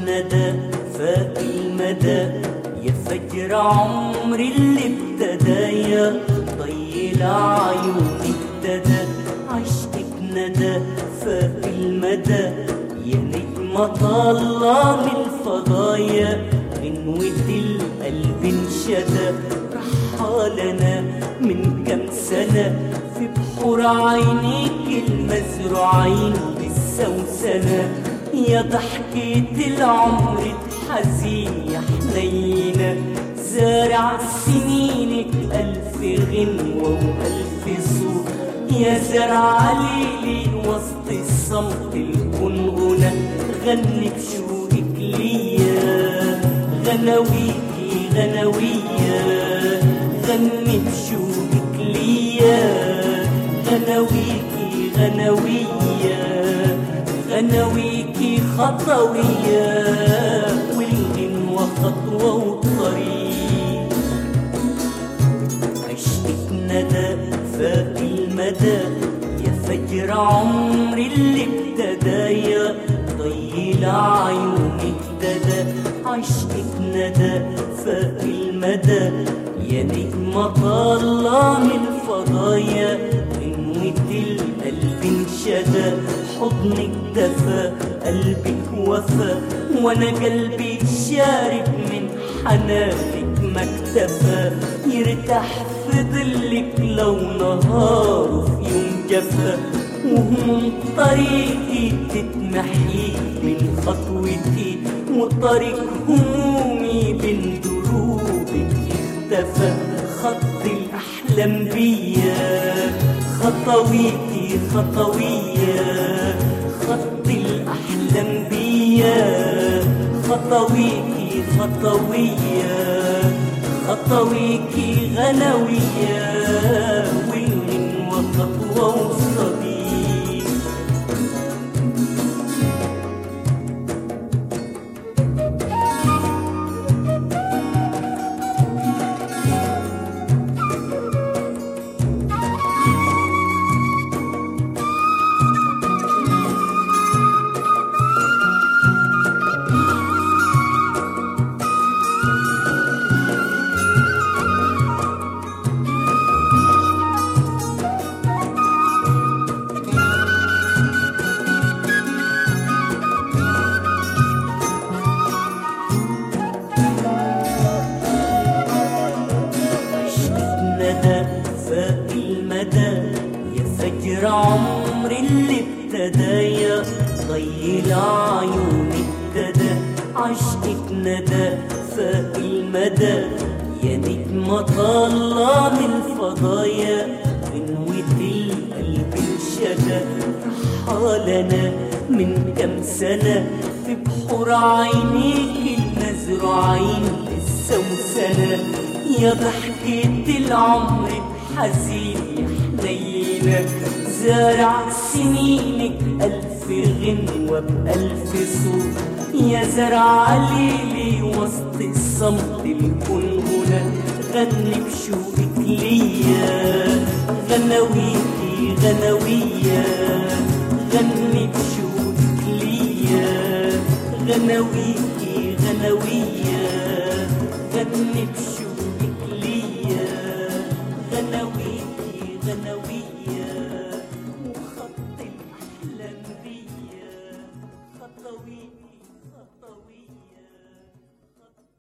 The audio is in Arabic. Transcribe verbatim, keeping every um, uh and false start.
الندى فاق المدى يا فجر عمري اللي ابتدى يا ضي العيون ابتدى عشقك ندى فاق المدى يا نجمة طالعة من الفضايا غنوة القلب انشدى رحالنا من كم سنة في بحور عينيك المزروعين بالسوسنة يا ضحكة العمر الحزين يا حنينة زارع سنينك ألف غنوة وألف صوت يا زرع ليلي وسط الصمت الغنغنة غني بشوقك ليا غناويكي غناوية غني بشوقك ليا غناويكي غناوية غناويكي خطوية والغنوة خطوة وطريق عشقك ندى فاق المدى يا فجر عمري اللي ابتدى يا ضي العيون ابتدى عشقك ندى فاق المدى يا نجمة طالعة من الفضايا غنوة القلب انشدى حضنك دفى قلبك وفى وانا قلبي شارب من حنانك ما اكتفى يرتاح في ظلك لو نهار في يوم جفا وهموم طريقي تتمحي من خطوتي وطريق همومي بين دروبك اختفى خط الأحلام بيا خطويتي خطوية خط الأحلام بيا خطويتي خطوية خطويكي غنوية والغنوة خطوة وصديق فاق المدى يا فجر عمري اللي ابتدى يا ضي العيون ابتدى عشقك ندى فاق المدى يا نجمة طالعة من الفضايا غنوة القلب انشدى رحالنا من كم سنة في بحور عينيك المزروعين للسوسنة يا ضحكة العمر حزين يا حنينة زارع سنينك ألف غنوة بألف صوت يا زرع ليلي وسط الصمت الغنغنة غني بشوقك ليا غناويكي غناوية غني بشوقك ليا غناويكي غناوية غني بشوقك ليا غناويكي غناوية